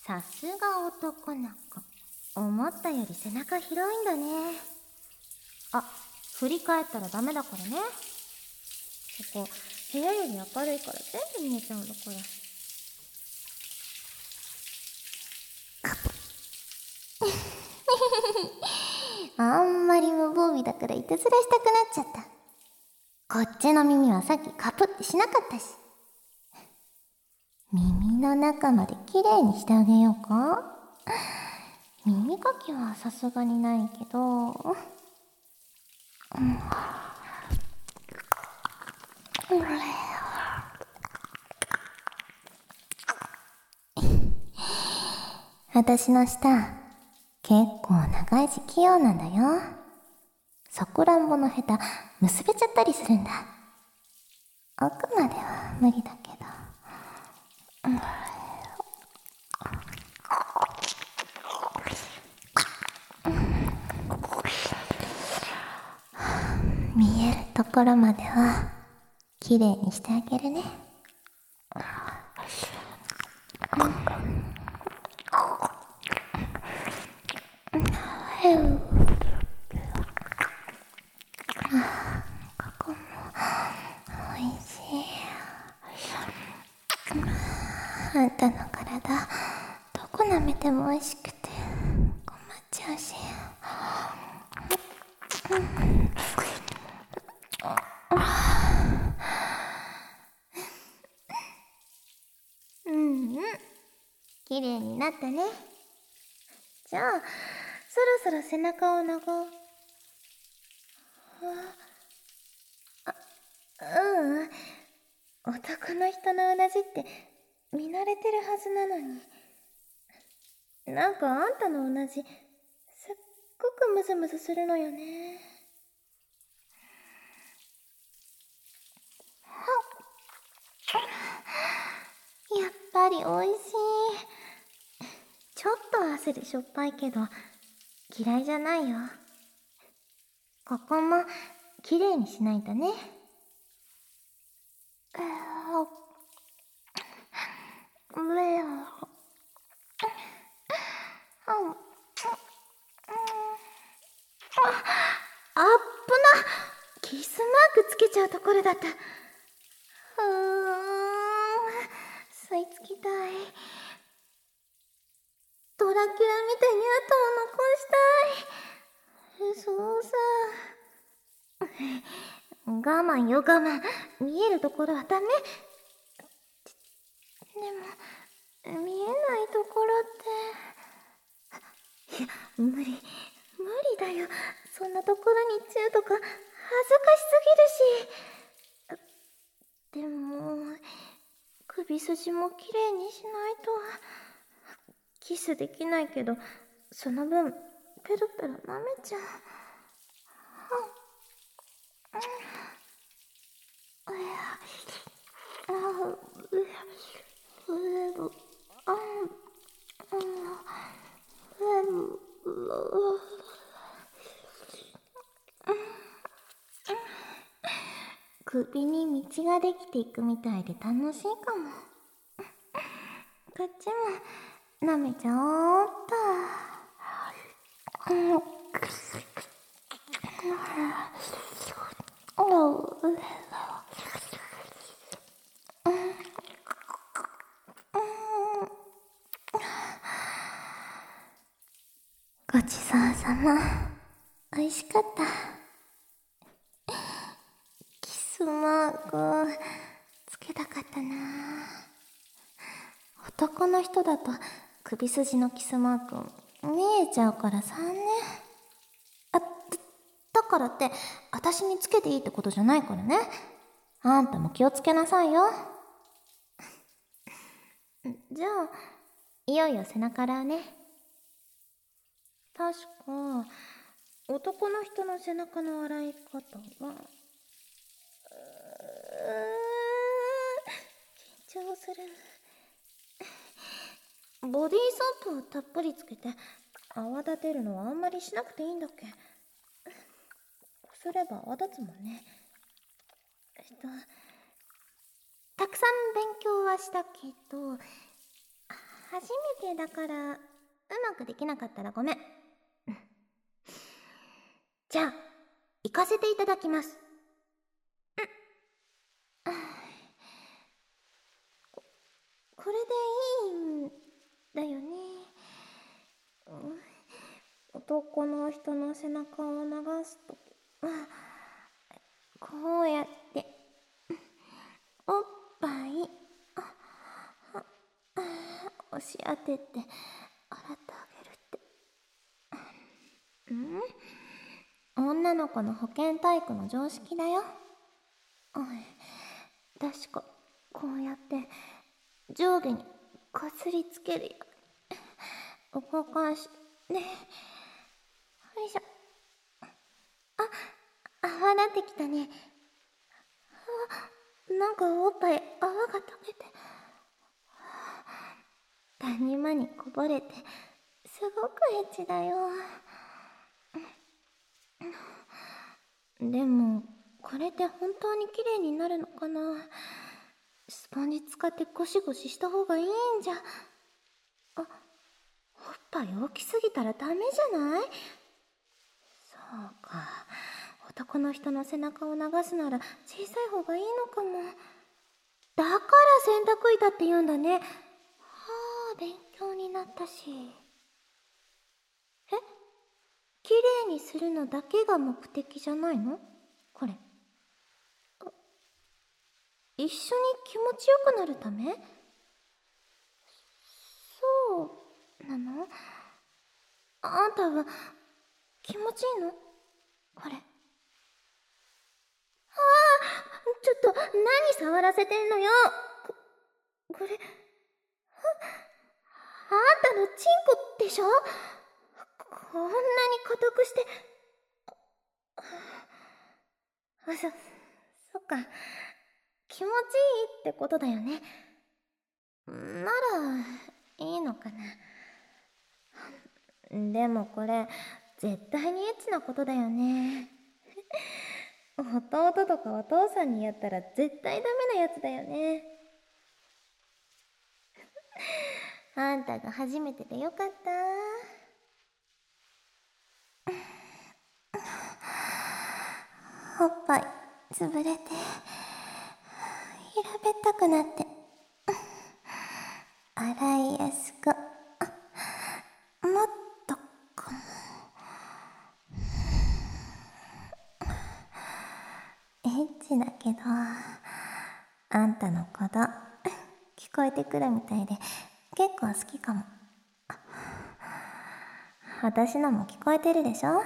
さすが男の子。思ったより背中広いんだね。あ、振り返ったらダメだからね。ここ部屋より明るいから全部見えちゃうんだから。あんまり無防備だからいたずらしたくなっちゃった。こっちの耳はさっきカプってしなかったし。耳の中まできれいにしてあげようか。耳かきはさすがにないけど、私の舌結構長いし器用なんだよ。さくらんぼのヘタ結べちゃったりするんだ。奥までは無理だけど、見えるところまではきれいにしてあげるね。ここもおいしい。あんたの体どこ舐めてもおいしくて困っちゃうし。きれいになったね。じゃあそろそろ背中を拭おう。男の人のうなじって見慣れてるはずなのに、なんかあんたのうなじすっごくムズムズするのよね。やっぱりおいしい。ちょっと汗でしょっぱいけど嫌いじゃないよ。ここもきれいにしないとね。あっぶな、キスマークつけちゃうところだった。吸い付きたい。ドラキュラみたいに後を残したい。そうさ。我慢よ我慢。見えるところはダメ。でも見えないところって、いや無理だよ。そんなところにチューとか恥ずかしすぎるし。でも首筋もきれいにしないと。キスできないけどその分ペロペロ舐めちゃう。首に道ができていくみたいで楽しいかも。こっちも舐めちゃおうっと。ごちそうさま。おいしかった。キスマークつけたかったな。男の人だと首筋のキスマーク見えちゃうからさね。だからって私につけていいってことじゃないからね。あんたも気をつけなさいよ。じゃあいよいよ背中洗うね。確か男の人の背中の洗い方は緊張する。ボディーソープをたっぷりつけて泡立てるのはあんまりしなくていいんだっけ。こすれば泡立つもんね。たくさん勉強はしたけど初めてだから、うまくできなかったらごめん。じゃあ、行かせていただきます。これでいいんだよね。男の人の背中を流すとき、こうやっておっぱい押し当てて洗ってあげるって。女の子の保健体育の常識だよ。確かこうやって上下にかすりつけるように動かしね。よいしょ。泡立ってきたね。なんかおっぱい泡が溶けて谷間にこぼれてすごくエッチだよ。でもこれって本当に綺麗になるのかな。スポンジ使ってゴシゴシした方がいいんじゃ。おっぱい大きすぎたらダメじゃない？そうか、男の人の背中を流すなら小さい方がいいのかも。だから洗濯板って言うんだね。はあ、勉強になったし。綺麗にするのだけが目的じゃないの？これ。一緒に気持ちよくなるため？そうなの？あんたは気持ちいいの？これ。ちょっと何触らせてんのよ。これ、あんたのチンコでしょ？こんなに硬くして。そっか。気持ちいいってことだよね。なら、いいのかな。でもこれ、絶対にエッチなことだよね。弟とかお父さんにやったら絶対ダメなやつだよね。あんたが初めてでよかった。おっぱい潰れて平べったくなって洗いやすく、もっとかも。エッチだけどあんたのこと聞こえてくるみたいで結構好きかも。私のも聞こえてるでしょ？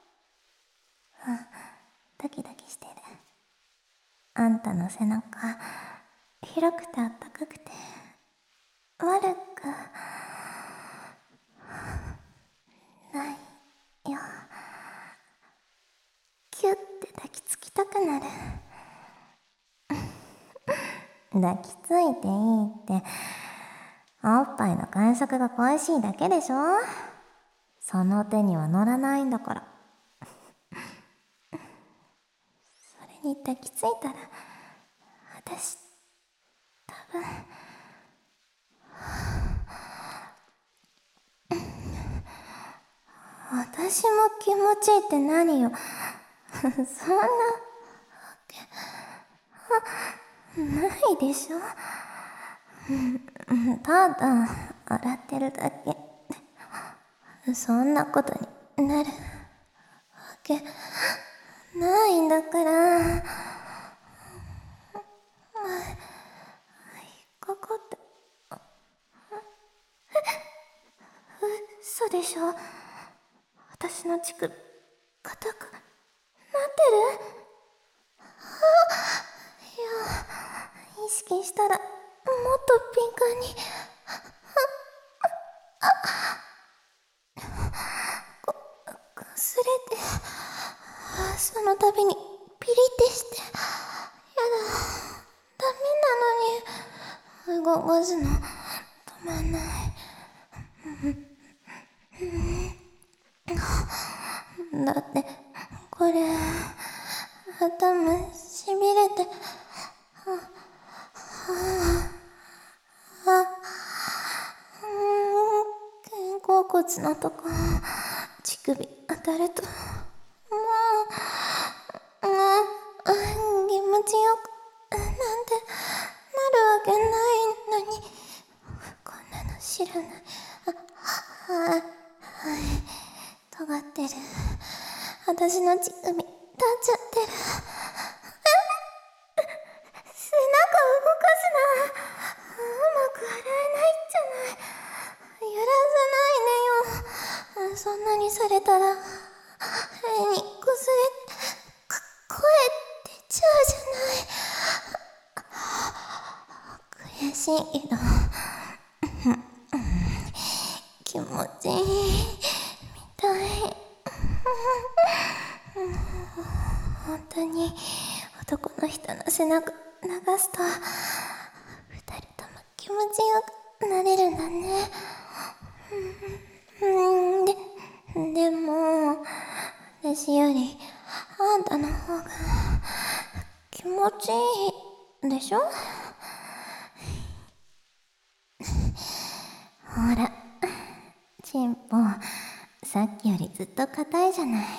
ドキドキしてる。あんたの背中広くてあったかくて悪くないよ。キュッて抱きつきたくなる。抱きついていいっておっぱいの感触が恋しいだけでしょ。その手には乗らないんだから。それに抱きついたら私多分私も気持ちいいって何よ。そんなわけないでしょ。ただ洗ってるだけ。そんなことになるわけないんだから。引っかかって。嘘でしょ。私の乳首硬くなってる？いや、意識したらもっと敏感に。こすれてその度にピリってして。やだ、ダメなのに動かすの止まんない。だってこれ頭しびれて物のとこ、乳首当たると、もう、気持ちよくなんてなるわけないのに、こんなの知らない。尖ってる。私の乳首立っちゃってる。背中動かすな。うまく洗えないじゃない。揺らさないでよ。そんなにされたら変にこすれ声出ちゃうじゃない。悔しいけど気持ちいいみたい。本当に男の人の背中流すと二人とも気持ちよくなれるんだね。でも私よりあんたの方が気持ちいいでしょ。ほら、チンポさっきよりずっと硬いじゃない。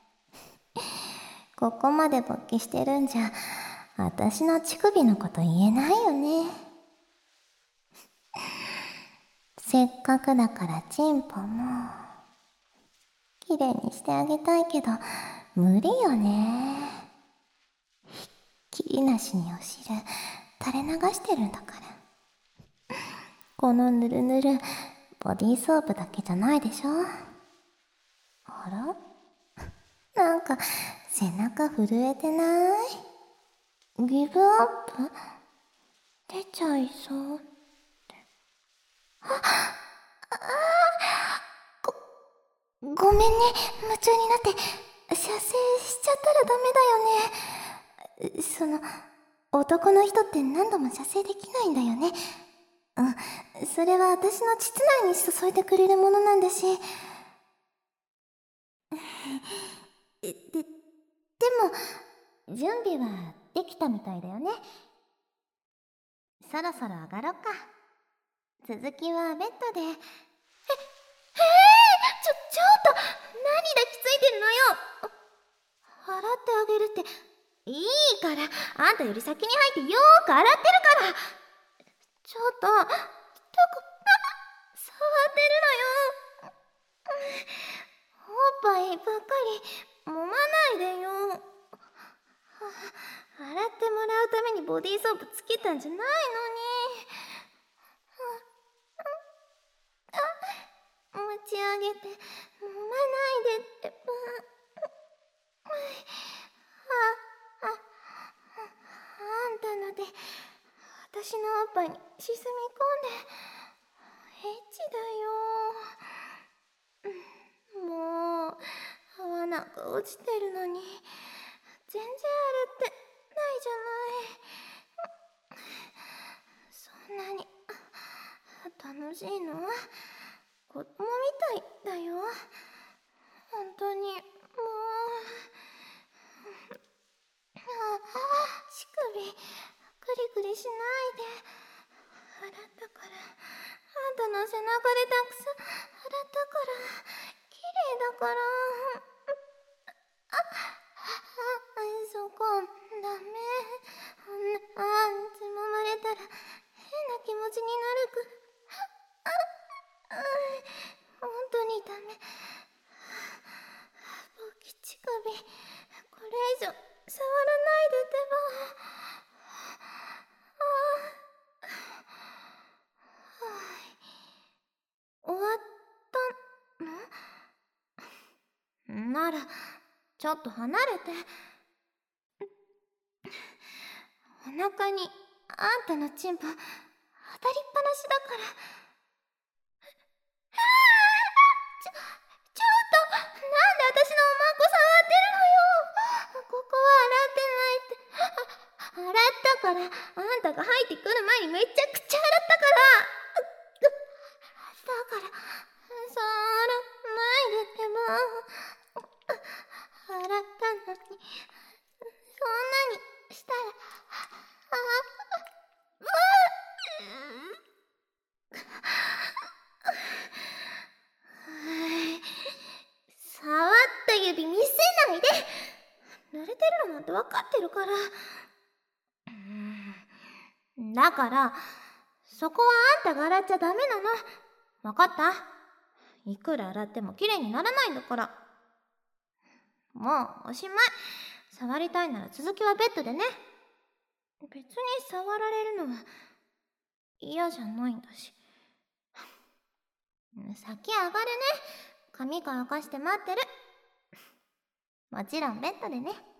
ここまで勃起してるんじゃ私の乳首のこと言えないよね。せっかくだからチンポもきれいにしてあげたいけど無理よね。ひっきりなしにお汁垂れ流してるんだから。このぬるぬるボディーソープだけじゃないでしょ。あら、なんか背中震えてない？ギブアップ？出ちゃいそうって。ごめんね、夢中になって射精しちゃったらダメだよね。男の人って何度も射精できないんだよね。それは私の膣内に注いでくれるものなんだし。でも準備はできたみたいだよね。そろそろ上がろっか。続きはベッドで。ちょっと何抱きついてるのよ。洗ってあげるって。いいからあんたより先に入ってよーく洗ってるから。ちょっと触ってるのよ。おっぱいばっかり揉まないでよ。洗ってもらうためにボディーソープつけたんじゃないのに。持ち上げて揉まないでって。あんたので私のおっぱいに沈み込んでエッチだよ。もう泡なんか落ちてるのに全然洗ってないじゃない。そんなに楽しいの？子供みたいだよ。本当にもう乳首グリグリしないで。洗ったから、あんたの背中でたくさん洗ったから、綺麗だから。そこダメ。つままれたら変な気持ちになる本当にダメ。勃起乳首これ以上触らないでってば。終わったの？ならちょっと離れて。お腹にあんたのチンポ当たりっぱなしだから。ちょっとなんで私のおまんこ触ってるのよ。ここは洗ってないって。洗ったからあんたが入ってくる前にめちゃくちゃ洗ったから。だから触らないでってば。洗ったのにそんなにしたら濡れてるのなんて分かってるから。だから、そこはあんたが洗っちゃダメなの。分かった？いくら洗ってもきれいにならないんだから。もうおしまい。触りたいなら続きはベッドでね。別に触られるのは嫌じゃないんだし。先上がるね。髪乾かして待ってる。もちろんベッドでね。